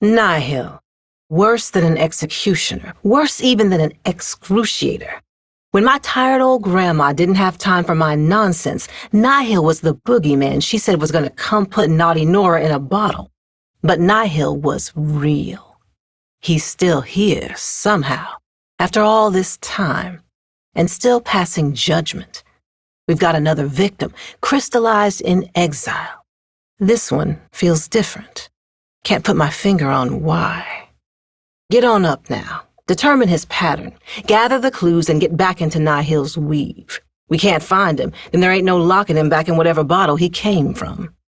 Nihil. Worse than an executioner. Worse even than an excruciator. When my tired old grandma didn't have time for my nonsense, Nihil was the boogeyman she said was going to come put naughty Nora in a bottle. But Nihil was real. He's still here, somehow, after all this time, and still passing judgment. We've got another victim, crystallized in exile. This one feels different. Can't put my finger on why. Get on up now. Determine his pattern. Gather the clues and get back into Nihil's weave. We can't find him, then there ain't no locking him back in whatever bottle he came from.